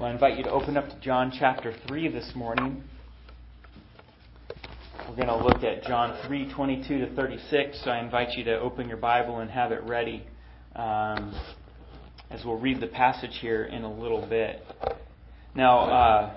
So I invite you to open up to John chapter 3 this morning. We're going to look at John 3:22 to 36. So I invite you to open your Bible and have it ready as we'll read the passage here in a little bit. Now,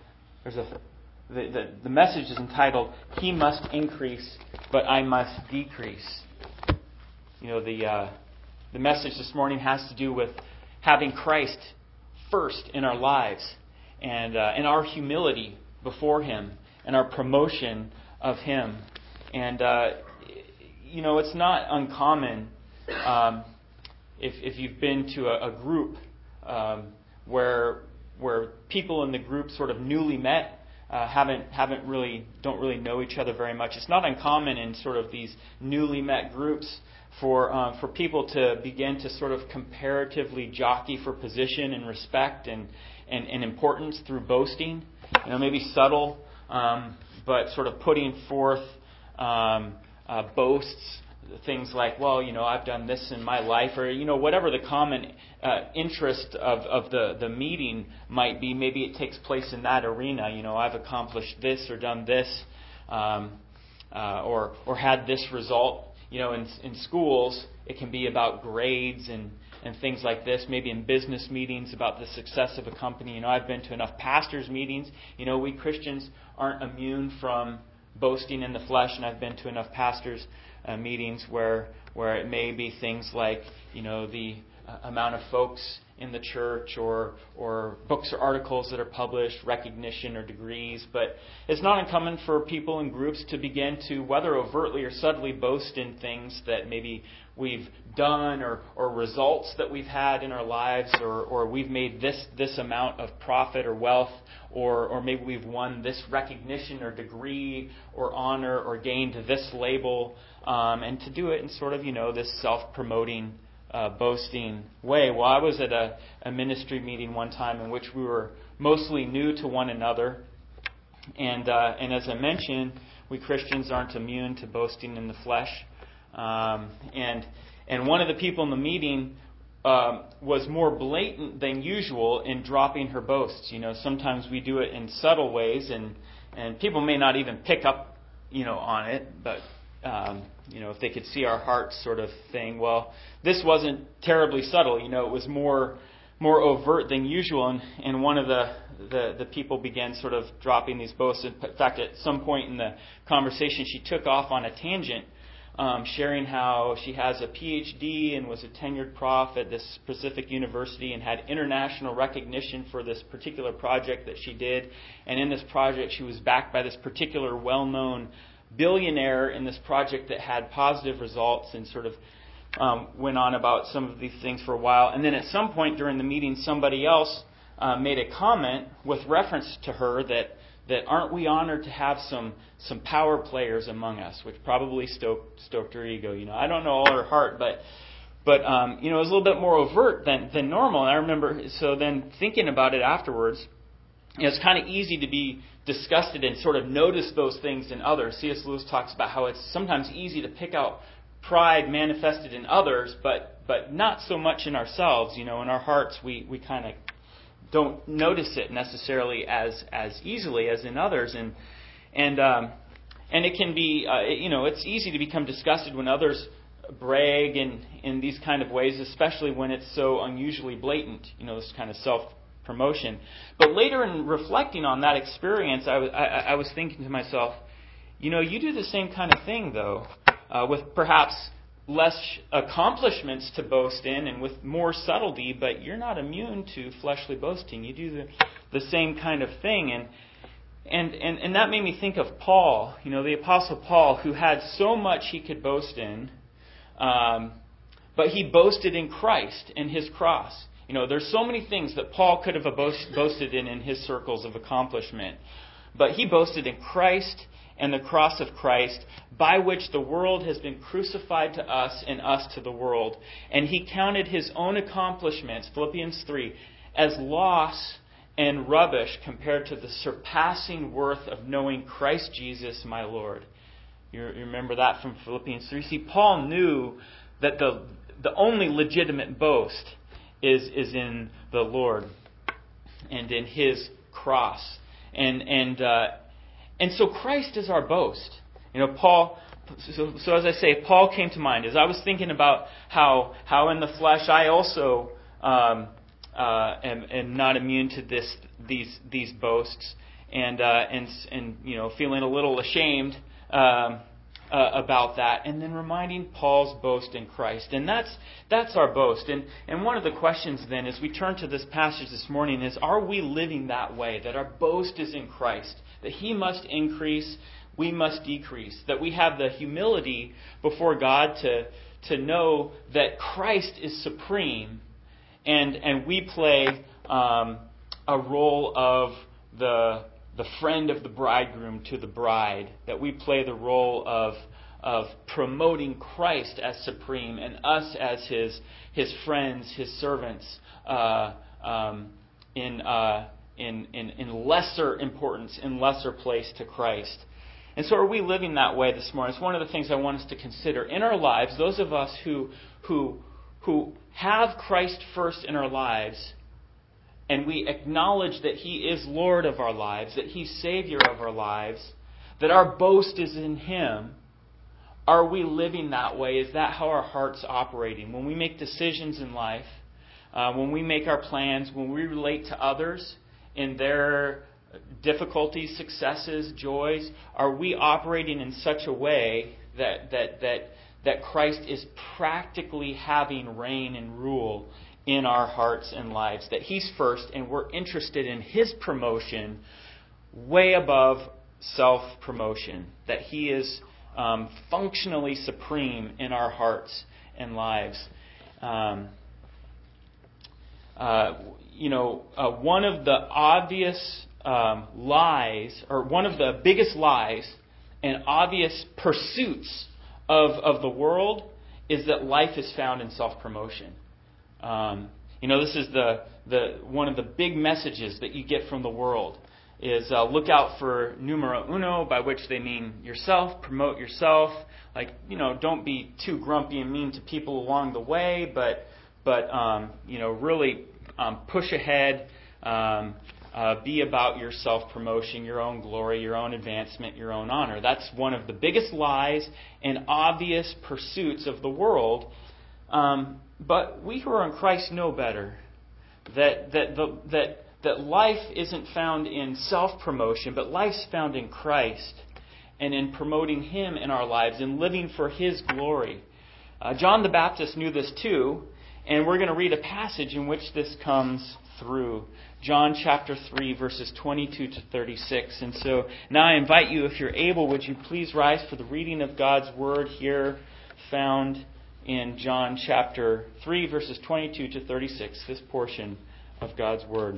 the message is entitled, "He must increase, but I must decrease." You know, the message this morning has to do with having Christ first in our lives, and our humility before Him, and our promotion of Him. And it's not uncommon if you've been to a group where people in the group sort of newly met, don't really know each other very much. It's not uncommon in sort of these newly met groups for people to begin to sort of comparatively jockey for position and respect and importance through boasting. Maybe subtle, but sort of putting forth boasts, things like, well, I've done this in my life, or whatever the common interest of the meeting might be. Maybe it takes place in that arena. I've accomplished this or done this, or had this result. In schools, it can be about grades and things like this. Maybe in business meetings about the success of a company. I've been to enough pastors' meetings. We Christians aren't immune from boasting in the flesh, and I've been to enough pastors' meetings where it may be things like, the amount of folks in the church, or books or articles that are published, recognition or degrees. But it's not uncommon for people in groups to begin to, whether overtly or subtly, boast in things that maybe we've done, or results that we've had in our lives, or we've made this amount of profit or wealth, or maybe we've won this recognition or degree or honor, or gained this label, and to do it in sort of, this self-promoting, boasting way. Well, I was at a ministry meeting one time in which we were mostly new to one another, and as I mentioned, we Christians aren't immune to boasting in the flesh, and one of the people in the meeting was more blatant than usual in dropping her boasts. Sometimes we do it in subtle ways, and people may not even pick up, on it, but if they could see our hearts, sort of thing. Well, this wasn't terribly subtle. It was more overt than usual, and one of the people began sort of dropping these boasts. In fact, at some point in the conversation, she took off on a tangent, sharing how she has a PhD and was a tenured prof at this specific university and had international recognition for this particular project that she did. And in this project, she was backed by this particular well-known billionaire in this project that had positive results, and sort of went on about some of these things for a while. And then at some point during the meeting, somebody else made a comment with reference to her that aren't we honored to have some power players among us, which probably stoked her ego. I don't know all her heart, but it was a little bit more overt than normal. And I remember, so then thinking about it afterwards, it's kind of easy to be disgusted and sort of notice those things in others. C.S. Lewis talks about how it's sometimes easy to pick out pride manifested in others, but not so much in ourselves. In our hearts, we kind of don't notice it necessarily as easily as in others, and it can be it's easy to become disgusted when others brag in these kind of ways, especially when it's so unusually blatant. This kind of self-promotion. But later, in reflecting on that experience, I was thinking to myself, you do the same kind of thing though, with perhaps less accomplishments to boast in and with more subtlety, but you're not immune to fleshly boasting. You do the same kind of thing. And that made me think of Paul, the Apostle Paul, who had so much he could boast in, but he boasted in Christ and His cross. There's so many things that Paul could have boasted in his circles of accomplishment, but he boasted in Christ and the cross of Christ, by which the world has been crucified to us and us to the world. And he counted his own accomplishments, Philippians 3, as loss and rubbish compared to the surpassing worth of knowing Christ Jesus my Lord. You remember that from Philippians 3? See, Paul knew that the only legitimate boast is in the Lord. and in His cross. And so Christ is our boast. Paul. So as I say, Paul came to mind as I was thinking about how in the flesh I also am not immune to these boasts, and feeling a little ashamed about that, and then reminding Paul's boast in Christ, and that's our boast. And one of the questions then, as we turn to this passage this morning, is: are we living that way? That our boast is in Christ, that He must increase, we must decrease, that we have the humility before God to know that Christ is supreme, and we play a role of the friend of the bridegroom to the bride, that we play the role of promoting Christ as supreme and us as His friends, His servants, in lesser importance, in lesser place to Christ. And so are we living that way this morning? It's one of the things I want us to consider. In our lives, those of us who have Christ first in our lives, and we acknowledge that He is Lord of our lives, that He's Savior of our lives, that our boast is in Him, are we living that way? Is that how our heart's operating? When we make decisions in life, when we make our plans, when we relate to others in their difficulties, successes, joys, are we operating in such a way that Christ is practically having reign and rule in our hearts and lives, that He's first and we're interested in His promotion way above self-promotion, that He is functionally supreme in our hearts and lives. One of the obvious lies, or one of the biggest lies and obvious pursuits of the world, is that life is found in self-promotion. This is the one of the big messages that you get from the world is look out for numero uno, by which they mean yourself, promote yourself. Don't be too grumpy and mean to people along the way, but really push ahead. Be about your self-promotion, your own glory, your own advancement, your own honor. That's one of the biggest lies and obvious pursuits of the world. But we who are in Christ know better. That life isn't found in self-promotion, but life's found in Christ and in promoting Him in our lives and living for His glory. John the Baptist knew this too, and we're going to read a passage in which this comes through. John chapter 3, verses 22 to 36. And so now I invite you, if you're able, would you please rise for the reading of God's Word here found in John chapter 3, verses 22 to 36, this portion of God's Word.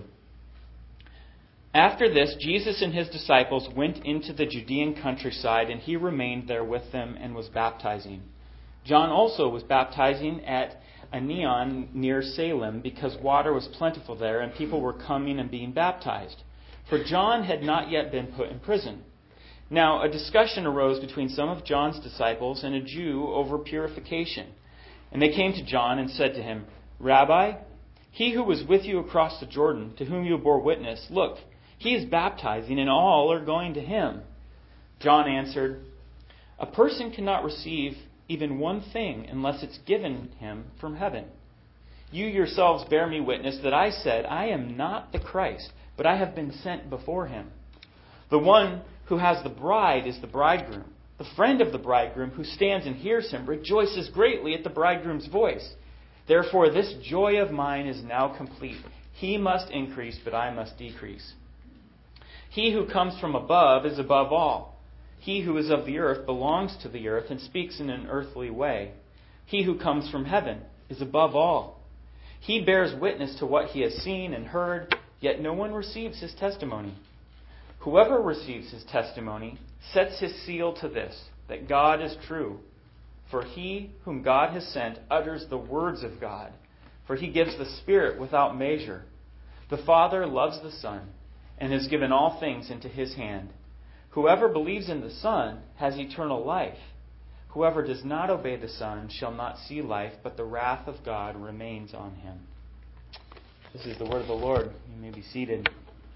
After this, Jesus and His disciples went into the Judean countryside, and He remained there with them and was baptizing. John also was baptizing at Aenon near Salem, because water was plentiful there, and people were coming and being baptized. For John had not yet been put in prison. Now a discussion arose between some of John's disciples and a Jew over purification. And they came to John and said to him, "Rabbi, he who was with you across the Jordan, to whom you bore witness, look, he is baptizing, and all are going to him." John answered, "A person cannot receive even one thing unless it's given him from heaven. You yourselves bear me witness that I said, I am not the Christ, but I have been sent before Him. The one who has the bride is the bridegroom. The friend of the bridegroom who stands and hears him rejoices greatly at the bridegroom's voice. Therefore this joy of mine is now complete. He must increase, but I must decrease. He who comes from above is above all. He who is of the earth belongs to the earth and speaks in an earthly way. He who comes from heaven is above all. He bears witness to what he has seen and heard, yet no one receives his testimony. Whoever receives his testimony sets his seal to this, that God is true. For he whom God has sent utters the words of God, for he gives the Spirit without measure. The Father loves the Son and has given all things into His hand. Whoever believes in the Son has eternal life. Whoever does not obey the Son shall not see life, but the wrath of God remains on him." This is the word of the Lord. You may be seated.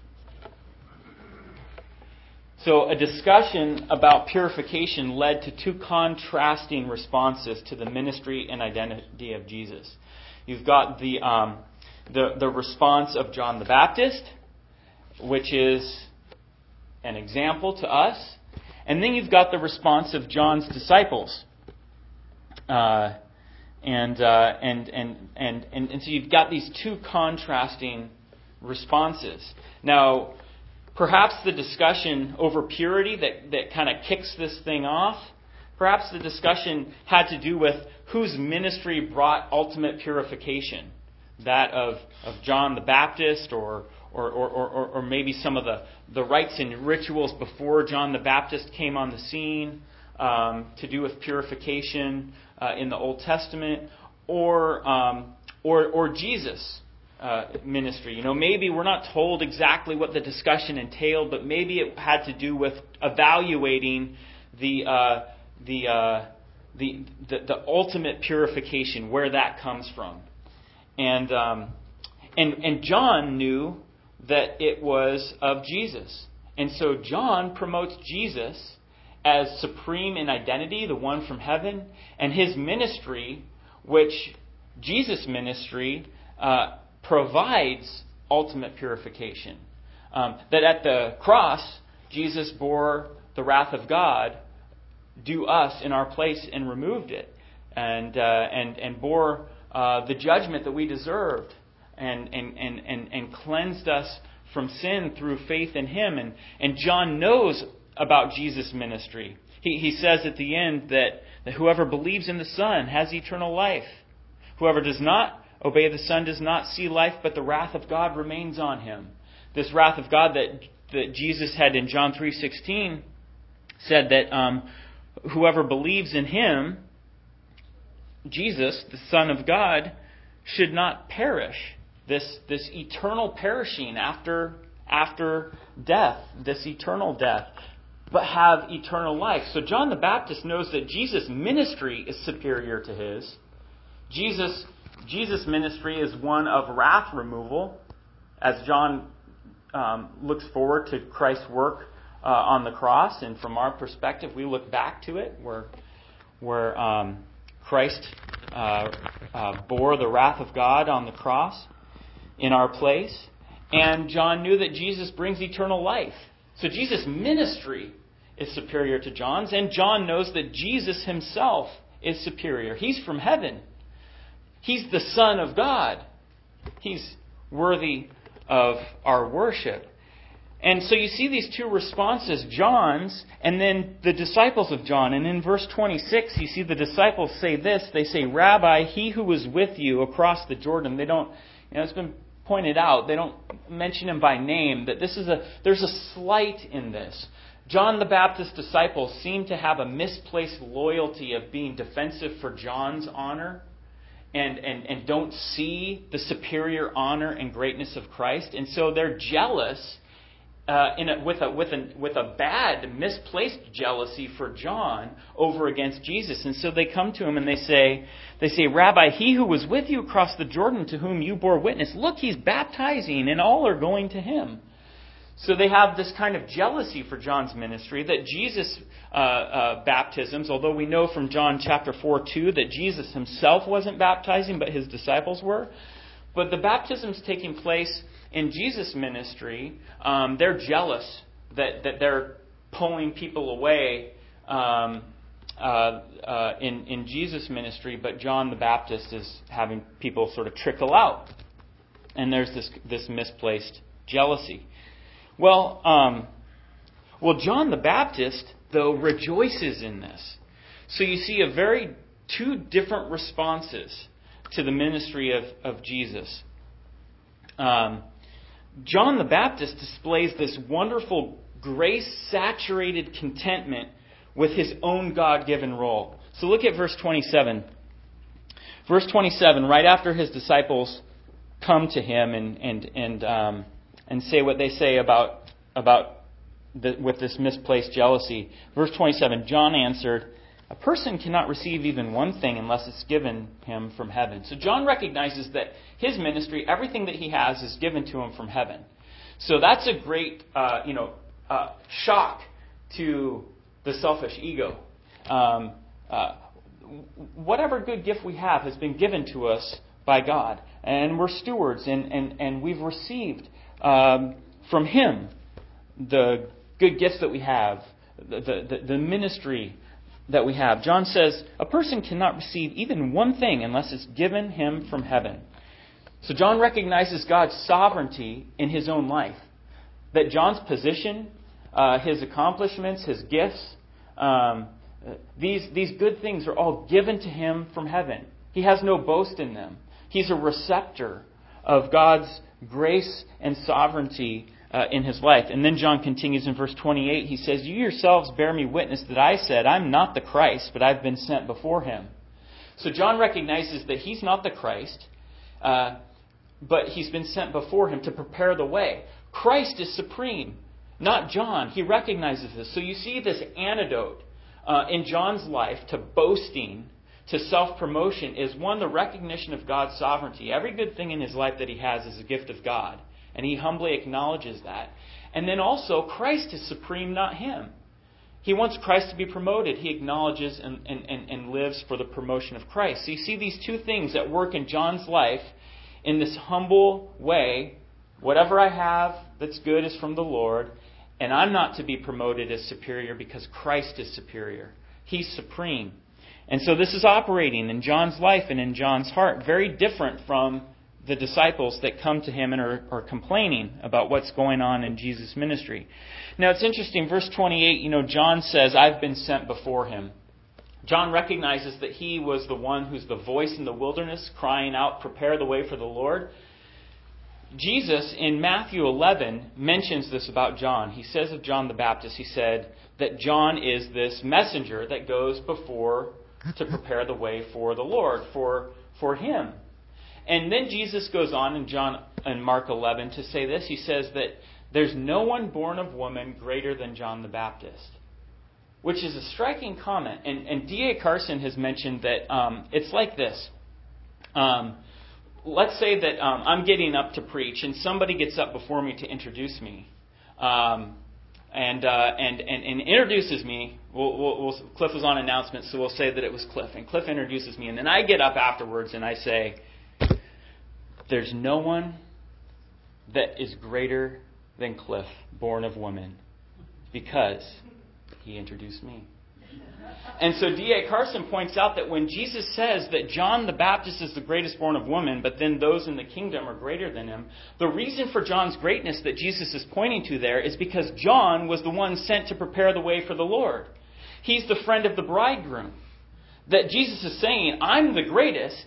So a discussion about purification led to two contrasting responses to the ministry and identity of Jesus. You've got the response of John the Baptist, which is an example to us, and then you've got the response of John's disciples. And so you've got these two contrasting responses. Now, perhaps the discussion over purity that kind of kicks this thing off, perhaps the discussion had to do with whose ministry brought ultimate purification. That of John the Baptist or maybe some of the rites and rituals before John the Baptist came on the scene to do with purification in the Old Testament, or Jesus' ministry. Maybe we're not told exactly what the discussion entailed, but maybe it had to do with evaluating the ultimate purification, where that comes from. And John knew that it was of Jesus. And so John promotes Jesus as supreme in identity, the one from heaven, and his ministry, which Jesus' ministry provides ultimate purification. That at the cross, Jesus bore the wrath of God due us in our place and removed it, and bore the judgment that we deserved, and cleansed us from sin through faith in Him. And John knows about Jesus' ministry. He says at the end that whoever believes in the Son has eternal life. Whoever does not obey the Son does not see life, but the wrath of God remains on him. This wrath of God that Jesus had in John 3:16 said that whoever believes in Him, Jesus, the Son of God, should not perish. This eternal perishing after death, this eternal death, but have eternal life. So John the Baptist knows that Jesus' ministry is superior to his. Jesus' ministry is one of wrath removal, as John looks forward to Christ's work on the cross. And from our perspective, we look back to it, where Christ bore the wrath of God on the cross in our place. And John knew that Jesus brings eternal life. So Jesus' ministry is superior to John's, and John knows that Jesus himself is superior. He's from heaven. He's the Son of God. He's worthy of our worship. And so you see these two responses, John's and then the disciples of John. And in verse 26, you see the disciples say this. They say, "Rabbi, he who was with you across the Jordan." They don't, it's been pointed out, they don't mention him by name, that there's a slight in this. John the Baptist's disciples seem to have a misplaced loyalty of being defensive for John's honor and don't see the superior honor and greatness of Christ. And so they're jealous with a bad, misplaced jealousy for John over against Jesus. And so they come to him and they say, "Rabbi, he who was with you across the Jordan, to whom you bore witness, look, he's baptizing, and all are going to him." So they have this kind of jealousy for John's ministry, that Jesus' baptisms, although we know from John chapter 4:2 that Jesus himself wasn't baptizing, but his disciples were. But the baptisms taking place in Jesus' ministry, they're jealous that they're pulling people away in Jesus' ministry, but John the Baptist is having people sort of trickle out. And there's this misplaced jealousy. Well, John the Baptist, though, rejoices in this. So you see two different responses to the ministry of Jesus. John the Baptist displays this wonderful grace-saturated contentment with his own God-given role. So look at verse 27. Verse 27, right after his disciples come to him and say what they say with this misplaced jealousy. Verse 27, John answered, a person cannot receive even one thing unless it's given him from heaven. So John recognizes that his ministry, everything that he has, is given to him from heaven. So that's a great, shock to the selfish ego. Whatever good gift we have has been given to us by God, and we're stewards, and we've received from Him the good gifts that we have, the ministry that we have. John says, a person cannot receive even one thing unless it's given him from heaven. So John recognizes God's sovereignty in his own life. That John's position, his accomplishments, his gifts, these good things are all given to him from heaven. He has no boast in them. He's a receptor of God's grace and sovereignty in his life. And then John continues in verse 28. He says, you yourselves bear me witness that I said, I'm not the Christ, but I've been sent before him. So John recognizes that he's not the Christ, but he's been sent before him to prepare the way. Christ is supreme, not John. He recognizes this. So you see this antidote in John's life to boasting, to self-promotion, is one, the recognition of God's sovereignty. Every good thing in his life that he has is a gift of God, and he humbly acknowledges that. And then also, Christ is supreme, not him. He wants Christ to be promoted. He acknowledges and lives for the promotion of Christ. So you see these two things at work in John's life in this humble way. Whatever I have that's good is from the Lord, and I'm not to be promoted as superior because Christ is superior. He's supreme. And so this is operating in John's life and in John's heart, very different from the disciples that come to him and are complaining about what's going on in Jesus' ministry. Now it's interesting, verse 28, John says, I've been sent before him. John recognizes that he was the one who's the voice in the wilderness, crying out, prepare the way for the Lord. Jesus, in Matthew 11, mentions this about John. He says of John the Baptist, he said that John is this messenger that goes before to prepare the way for the Lord, for him. And then Jesus goes on in Mark 11 to say this. He says that there's no one born of woman greater than John the Baptist, which is a striking comment. And D.A. Carson has mentioned that it's like this. Let's say that I'm getting up to preach, and somebody gets up before me to introduce me, and introduces me. Cliff was on announcement, so we'll say that it was Cliff, and Cliff introduces me, and then I get up afterwards and I say, "There's no one that is greater than Cliff, born of woman, because he introduced me." And so D.A. Carson points out that when Jesus says that John the Baptist is the greatest born of woman, but then those in the kingdom are greater than him, the reason for John's greatness that Jesus is pointing to there is because John was the one sent to prepare the way for the Lord. He's the friend of the bridegroom. That Jesus is saying, I'm the greatest,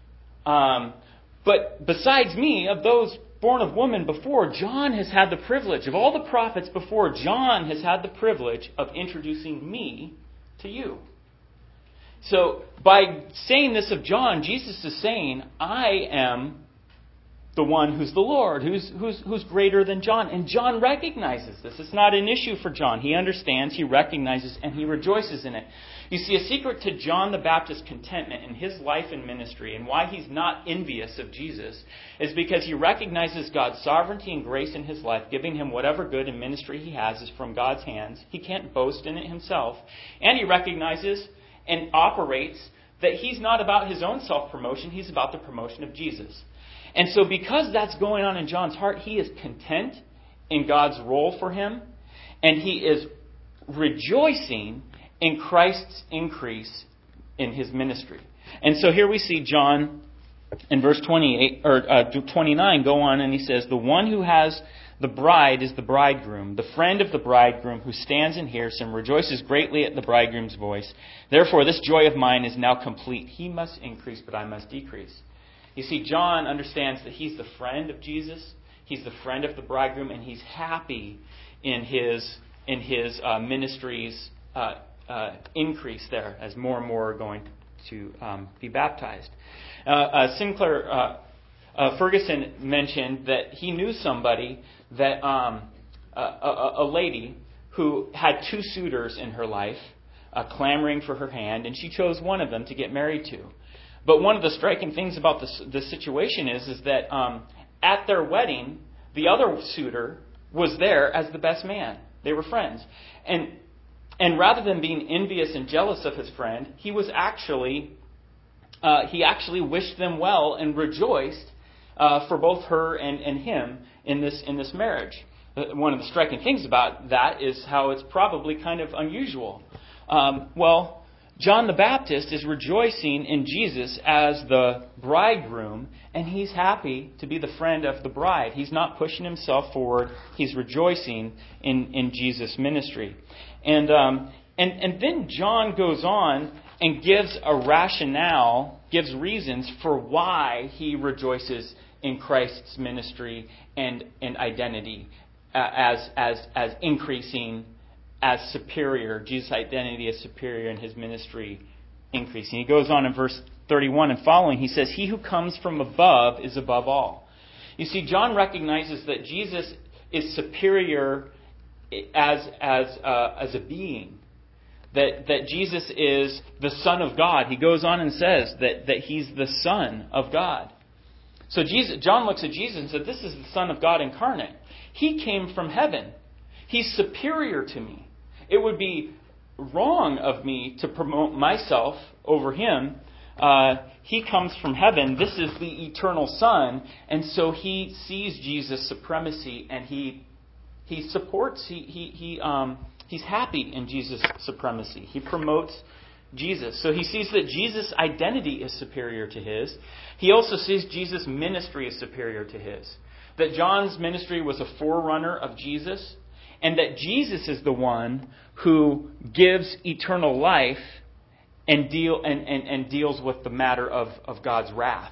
but besides me, of those born of woman before, John has had the privilege, of all the prophets before, John has had the privilege of introducing me to you. So by saying this of John, Jesus is saying, I am the one who's the Lord, who's greater than John. And John recognizes this. It's not an issue for John. He understands, he recognizes, and he rejoices in it. You see, a secret to John the Baptist's contentment in his life and ministry, and why he's not envious of Jesus, is because he recognizes God's sovereignty and grace in his life, giving him whatever good and ministry he has is from God's hands. He can't boast in it himself. And he recognizes and operates that he's not about his own self-promotion, he's about the promotion of Jesus. And so because that's going on in John's heart, he is content in God's role for him, and he is rejoicing in Christ's increase in his ministry. And so here we see John in verse 29 go on, and he says, the one who has the bride is the bridegroom, the friend of the bridegroom who stands and hears him, rejoices greatly at the bridegroom's voice. Therefore, this joy of mine is now complete. He must increase, but I must decrease. You see, John understands that he's the friend of Jesus, he's the friend of the bridegroom, and he's happy in his ministry's increase there as more and more are going to be baptized. Sinclair Ferguson mentioned that he knew somebody that a lady who had two suitors in her life, clamoring for her hand, and she chose one of them to get married to. But one of the striking things about this situation is that at their wedding, the other suitor was there as the best man. They were friends. And rather than being envious and jealous of his friend, he actually wished them well and rejoiced for both her and him in this marriage. One of the striking things about that is how it's probably kind of unusual. John the Baptist is rejoicing in Jesus as the bridegroom, and he's happy to be the friend of the bride. He's not pushing himself forward. He's rejoicing in Jesus' ministry. And then John goes on and gives a rationale, gives reasons for why he rejoices in Christ's ministry and identity as increasing, as superior. Jesus' identity as superior and his ministry increasing. He goes on in verse 31 and following, he says, "He who comes from above is above all." You see, John recognizes that Jesus is superior as a being. That Jesus is the Son of God. He goes on and says that he's the Son of God. So John looks at Jesus and said, this is the Son of God incarnate. He came from heaven. He's superior to me. It would be wrong of me to promote myself over him. He comes from heaven. This is the eternal Son. And so he sees Jesus' supremacy and he supports, he's happy in Jesus' supremacy. He promotes Jesus. So he sees that Jesus' identity is superior to his. He also sees Jesus' ministry is superior to his. That John's ministry was a forerunner of Jesus, and that Jesus is the one who gives eternal life and deals with the matter of God's wrath.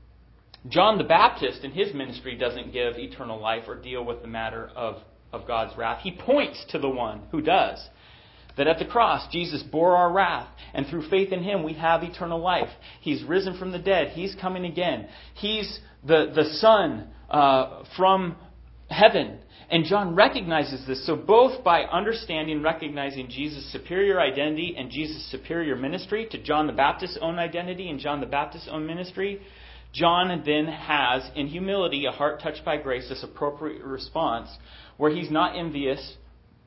John the Baptist in his ministry doesn't give eternal life or deal with the matter of God's wrath. He points to the one who does. That at the cross, Jesus bore our wrath, and through faith in him, we have eternal life. He's risen from the dead. He's coming again. He's the Son from heaven. And John recognizes this. So both by recognizing Jesus' superior identity and Jesus' superior ministry to John the Baptist's own identity and John the Baptist's own ministry, John then has, in humility, a heart touched by grace, this appropriate response where he's not envious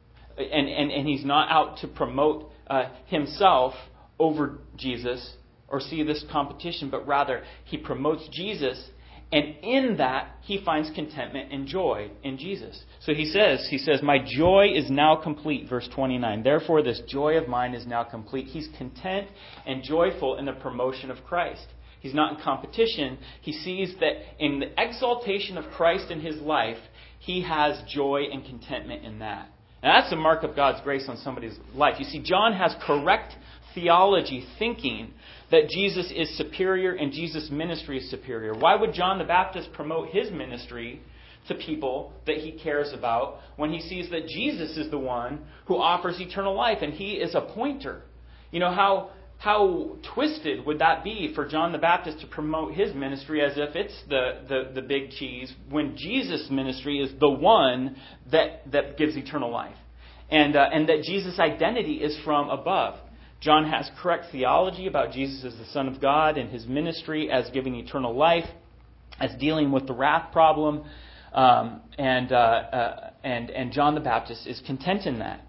and he's not out to promote himself over Jesus or see this competition, but rather he promotes Jesus, and in that he finds contentment and joy in Jesus. So he says, "My joy is now complete," verse 29. "Therefore this joy of mine is now complete." He's content and joyful in the promotion of Christ. He's not in competition. He sees that in the exaltation of Christ in his life, he has joy and contentment in that. And that's a mark of God's grace on somebody's life. You see, John has correct theology, thinking that Jesus is superior and Jesus' ministry is superior. Why would John the Baptist promote his ministry to people that he cares about when he sees that Jesus is the one who offers eternal life and he is a pointer? You know, how twisted would that be for John the Baptist to promote his ministry as if it's the big cheese when Jesus' ministry is the one that gives eternal life. And that Jesus' identity is from above. John has correct theology about Jesus as the Son of God and his ministry as giving eternal life, as dealing with the wrath problem. And John the Baptist is content in that.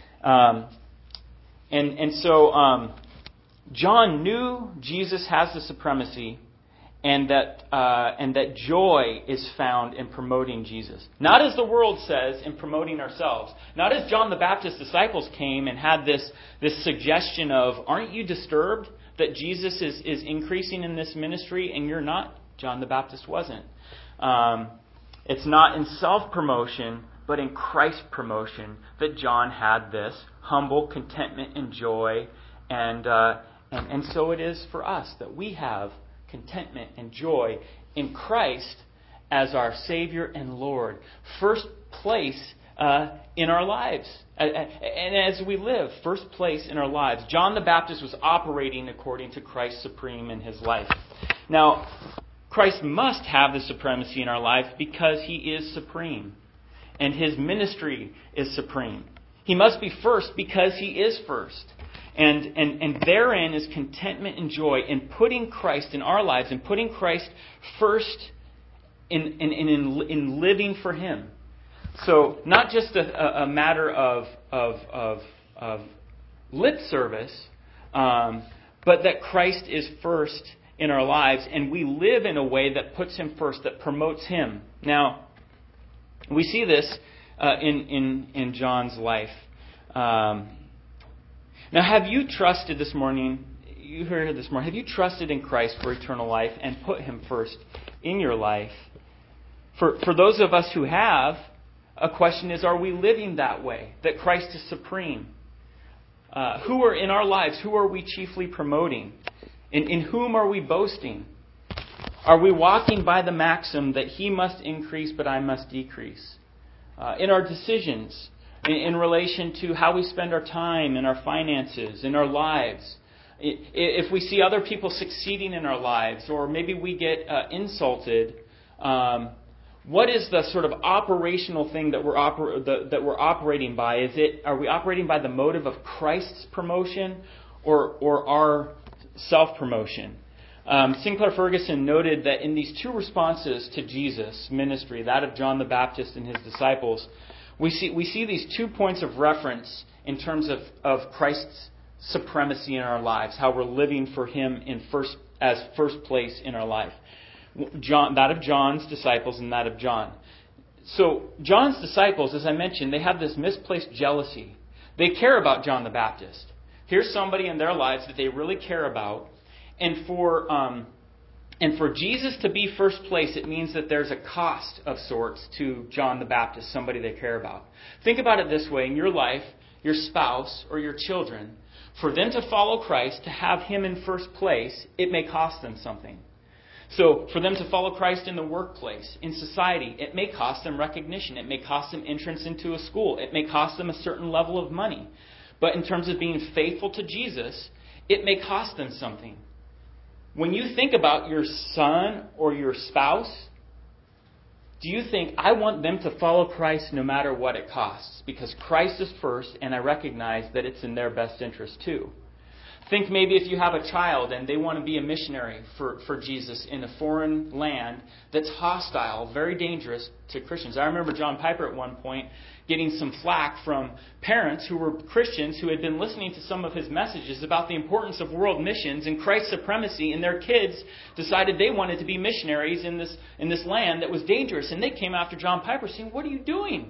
So John knew Jesus has the supremacy, and that joy is found in promoting Jesus. Not as the world says, in promoting ourselves. Not as John the Baptist's disciples came and had this suggestion of, aren't you disturbed that Jesus is increasing in this ministry and you're not? John the Baptist wasn't. It's not in self-promotion, but in Christ promotion that John had this humble contentment and joy. And so it is for us that we have contentment and joy in Christ as our Savior and Lord. First place in our lives. And as we live, first place in our lives. John the Baptist was operating according to Christ supreme in his life. Now, Christ must have the supremacy in our life because he is supreme. And his ministry is supreme. He must be first because he is first. And therein is contentment and joy in putting Christ in our lives and putting Christ first in living for Him. So not just a matter of lip service, but that Christ is first in our lives, and we live in a way that puts Him first, that promotes Him. Now, we see this in John's life. Now, have you trusted this morning? You heard this morning. Have you trusted in Christ for eternal life and put Him first in your life? For those of us who have, a question is, are we living that way? That Christ is supreme? Who are in our lives? Who are we chiefly promoting? In whom are we boasting? Are we walking by the maxim that He must increase but I must decrease? In our decisions, in relation to how we spend our time and our finances, in our lives. If we see other people succeeding in our lives, or maybe we get insulted, what is the sort of operational thing that we're operating by? Are we operating by the motive of Christ's promotion or our self-promotion? Sinclair Ferguson noted that in these two responses to Jesus' ministry, that of John the Baptist and his disciples, we see these 2 points of reference in terms of Christ's supremacy in our lives, how we're living for Him as first place in our life. That of John's disciples and that of John. So John's disciples, as I mentioned, they have this misplaced jealousy. They care about John the Baptist. Here's somebody in their lives that they really care about. And for Jesus to be first place, it means that there's a cost of sorts to John the Baptist, somebody they care about. Think about it this way. In your life, your spouse or your children, for them to follow Christ, to have Him in first place, it may cost them something. So for them to follow Christ in the workplace, in society, it may cost them recognition. It may cost them entrance into a school. It may cost them a certain level of money. But in terms of being faithful to Jesus, it may cost them something. When you think about your son or your spouse, do you think, I want them to follow Christ no matter what it costs? Because Christ is first, and I recognize that it's in their best interest too. Think maybe if you have a child and they want to be a missionary for Jesus in a foreign land that's hostile, very dangerous to Christians. I remember John Piper at one point getting some flack from parents who were Christians who had been listening to some of his messages about the importance of world missions and Christ's supremacy, and their kids decided they wanted to be missionaries in this land that was dangerous. And they came after John Piper saying, "What are you doing?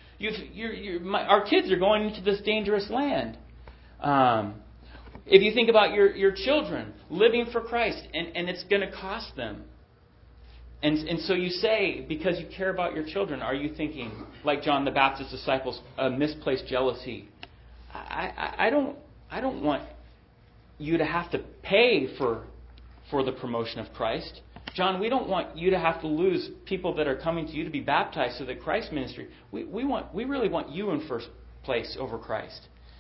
Our kids are going into this dangerous land." If you think about your children living for Christ, and it's going to cost them. And so you say, because you care about your children, are you thinking, like John the Baptist's disciples, a misplaced jealousy? I don't want you to have to pay for the promotion of Christ. John, we don't want you to have to lose people that are coming to you to be baptized so that Christ's ministry. We really want you in first place over Christ.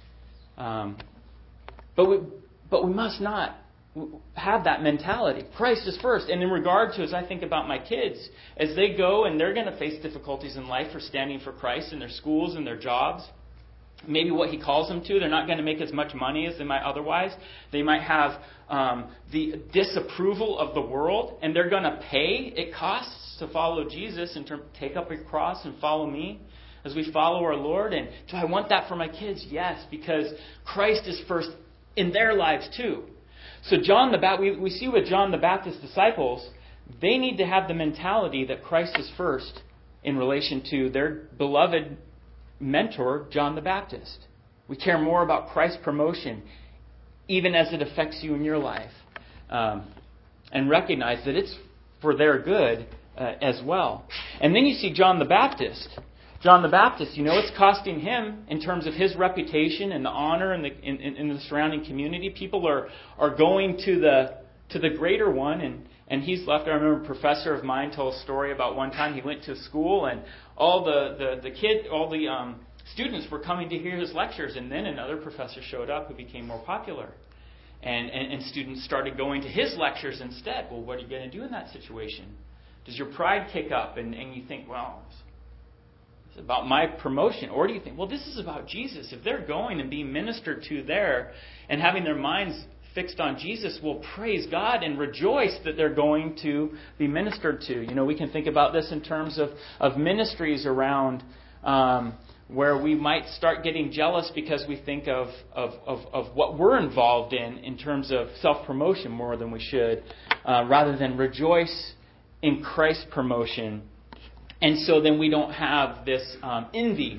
But we must not have that mentality. Christ is first. And in regard to, as I think about my kids, as they go and they're going to face difficulties in life for standing for Christ in their schools and their jobs, maybe what He calls them to, they're not going to make as much money as they might otherwise. They might have the disapproval of the world, and they're going to pay. It costs to follow Jesus and to take up your cross and follow me as we follow our Lord. And do I want that for my kids? Yes, because Christ is first in their lives too. So we see with John the Baptist's disciples, they need to have the mentality that Christ is first in relation to their beloved mentor, John the Baptist. We care more about Christ's promotion, even as it affects you in your life, and recognize that it's for their good as well. And then you see John the Baptist. John the Baptist, it's costing him in terms of his reputation and the honor in the surrounding community. People are going to the greater one, and he's left. I remember a professor of mine told a story about one time he went to school, and all the students were coming to hear his lectures, and then another professor showed up who became more popular, and students started going to his lectures instead. Well, what are you going to do in that situation? Does your pride kick up, and you think, well, It's about my promotion. Or do you think, well, this is about Jesus. If they're going and being ministered to there and having their minds fixed on Jesus, will praise God and rejoice that they're going to be ministered to. We can think about this in terms of ministries around where we might start getting jealous because we think of what we're involved in terms of self-promotion more than we should, rather than rejoice in Christ's promotion. And so then we don't have this envy.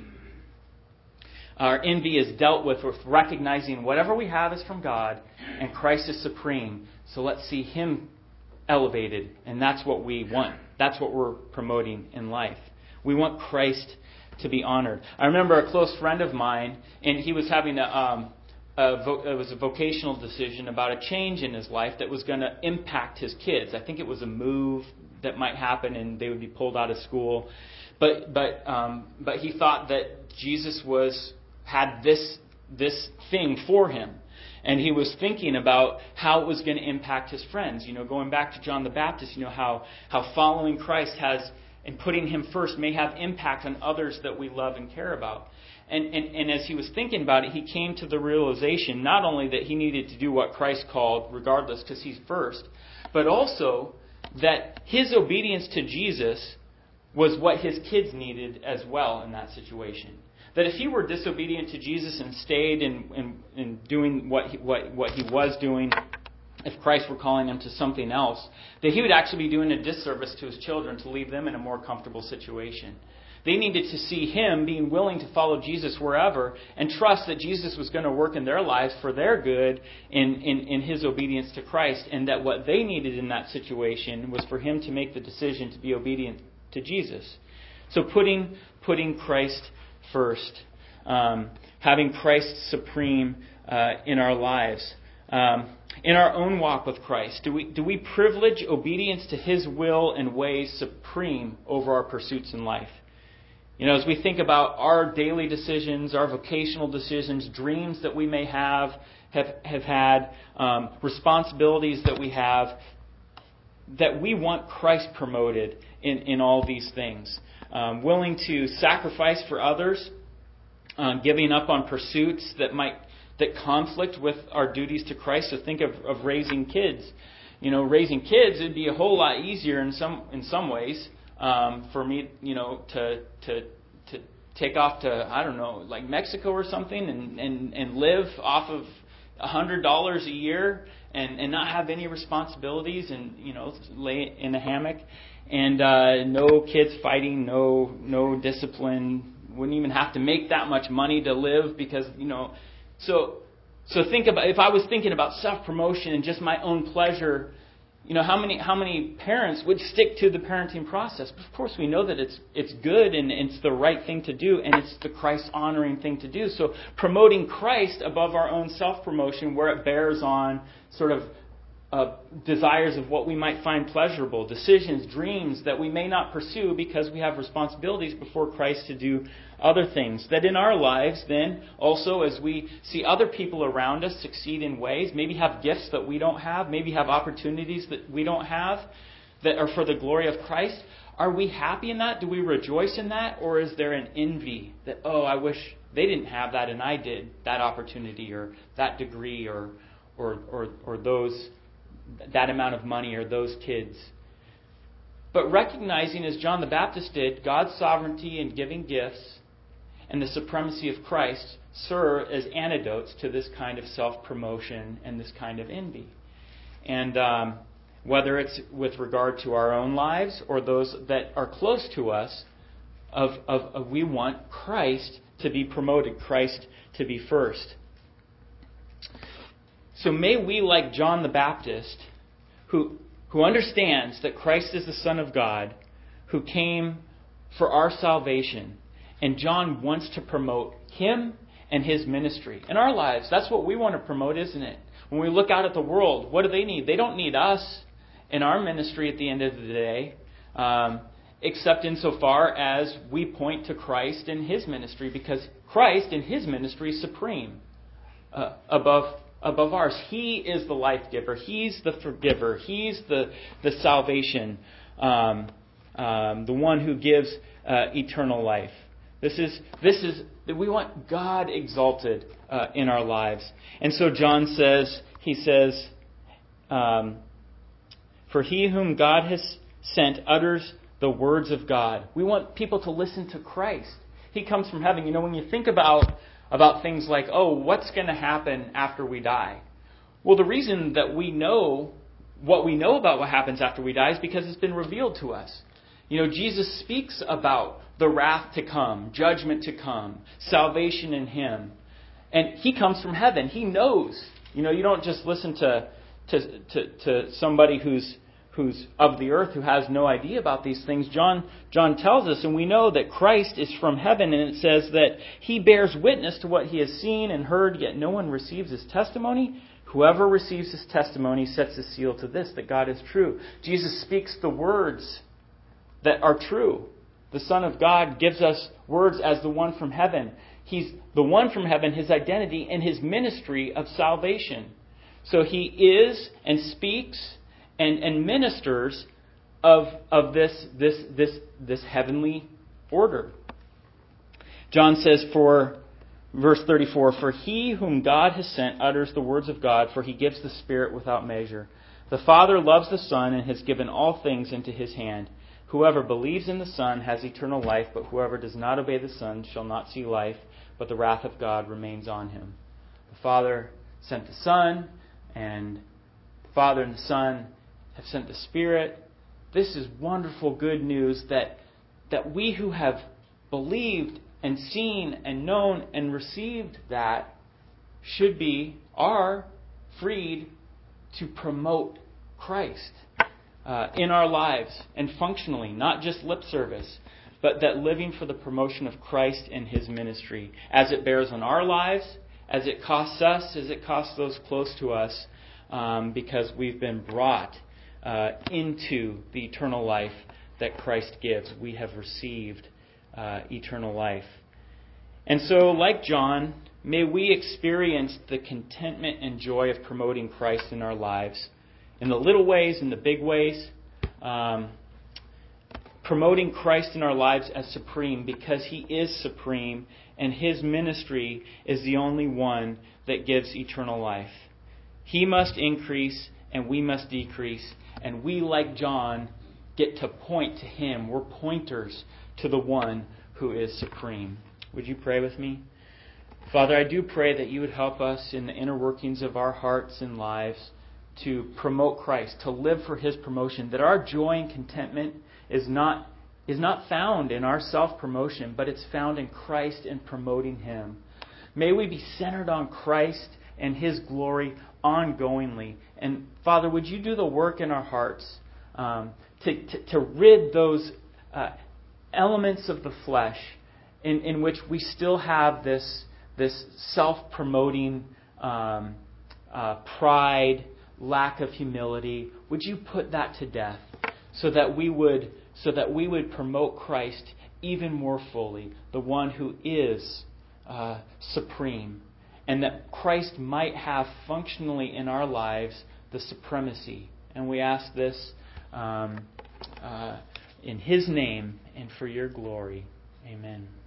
Our envy is dealt with recognizing whatever we have is from God and Christ is supreme. So let's see Him elevated. And that's what we want. That's what we're promoting in life. We want Christ to be honored. I remember a close friend of mine, and he was having it was a vocational decision about a change in his life that was going to impact his kids. I think it was a move that might happen, and they would be pulled out of school. But he thought that Jesus had this thing for him, and he was thinking about how it was going to impact his friends. Going back to John the Baptist, how following Christ has, and putting Him first, may have impact on others that we love and care about. And as he was thinking about it, he came to the realization not only that he needed to do what Christ called, regardless, because He's first, but also that his obedience to Jesus was what his kids needed as well in that situation. That if he were disobedient to Jesus and stayed in doing what he was doing, if Christ were calling him to something else, that he would actually be doing a disservice to his children to leave them in a more comfortable situation. They needed to see him being willing to follow Jesus wherever and trust that Jesus was going to work in their lives for their good in his obedience to Christ, and that what they needed in that situation was for him to make the decision to be obedient to Jesus. So putting Christ first, having Christ supreme in our lives. In our own walk with Christ, do we privilege obedience to His will and ways supreme over our pursuits in life? As we think about our daily decisions, our vocational decisions, dreams that we may have had, responsibilities that we have, that we want Christ promoted in all these things. Willing to sacrifice for others, giving up on pursuits that conflict with our duties to Christ. So think of raising kids. Raising kids, it'd be a whole lot easier in some ways for me, to take off to, I don't know, like Mexico or something, and live off of $100 a year and not have any responsibilities, and lay in a hammock, and no kids fighting, no discipline. Wouldn't even have to make that much money to live because So think about, if I was thinking about self-promotion and just my own pleasure, how many parents would stick to the parenting process? But of course, we know that it's good and it's the right thing to do, and it's the Christ-honoring thing to do. So promoting Christ above our own self-promotion, where it bears on sort of desires of what we might find pleasurable, decisions, dreams that we may not pursue because we have responsibilities before Christ to do other things. That in our lives then, also as we see other people around us succeed in ways, maybe have gifts that we don't have, maybe have opportunities that we don't have, that are for the glory of Christ, are we happy in that? Do we rejoice in that? Or is there an envy that, I wish they didn't have that and I did, that opportunity or that degree or those, that amount of money or those kids? But recognizing, as John the Baptist did, God's sovereignty in giving gifts and the supremacy of Christ serve as antidotes to this kind of self-promotion and this kind of envy. And whether it's with regard to our own lives or those that are close to us, we want Christ to be promoted, Christ to be first. So may we, like John the Baptist, who understands that Christ is the Son of God, who came for our salvation, and John wants to promote Him and His ministry. In our lives, that's what we want to promote, isn't it? When we look out at the world, what do they need? They don't need us in our ministry at the end of the day, except insofar as we point to Christ and His ministry, because Christ and His ministry is supreme above ours. He is the life giver. He's the forgiver. He's the salvation, the one who gives eternal life. We want God exalted in our lives. And so John says, he says, for he whom God has sent utters the words of God. We want people to listen to Christ. He comes from heaven. When you think about things like, what's going to happen after we die? Well, the reason that we know what we know about what happens after we die is because it's been revealed to us. Jesus speaks about the wrath to come, judgment to come, salvation in Him. And He comes from heaven. He knows. You don't just listen to somebody who's of the earth, who has no idea about these things. John tells us, and we know that Christ is from heaven, and it says that He bears witness to what He has seen and heard, yet no one receives His testimony. Whoever receives His testimony sets a seal to this, that God is true. Jesus speaks the words that are true. The Son of God gives us words as the one from heaven. He's the one from heaven, His identity, and His ministry of salvation. So He is and speaks and ministers of this heavenly order. John says, for verse 34, for He whom God has sent utters the words of God, for He gives the Spirit without measure. The Father loves the Son and has given all things into His hand. Whoever believes in the Son has eternal life, but whoever does not obey the Son shall not see life, but the wrath of God remains on him. The Father sent the Son, and the Father and the Son have sent the Spirit. This is wonderful good news that we who have believed and seen and known and received that are freed to promote Christ in our lives and functionally, not just lip service, but that living for the promotion of Christ and His ministry, as it bears on our lives, as it costs us, as it costs those close to us, because we've been brought into the eternal life that Christ gives. We have received eternal life. And so, like John, may we experience the contentment and joy of promoting Christ in our lives, in the little ways, in the big ways, promoting Christ in our lives as supreme, because He is supreme and His ministry is the only one that gives eternal life. He must increase and we must decrease, and we, like John, get to point to Him. We're pointers to the one who is supreme. Would you pray with me? Father, I do pray that You would help us in the inner workings of our hearts and lives to promote Christ, to live for His promotion, that our joy and contentment is not found in our self-promotion, but it's found in Christ and promoting Him. May we be centered on Christ and His glory ongoingly. And Father, would You do the work in our hearts to rid those elements of the flesh in which we still have this self-promoting pride, lack of humility. Would You put that to death so that we would promote Christ even more fully, the one who is supreme, and that Christ might have functionally in our lives the supremacy. And we ask this in His name and for Your glory. Amen.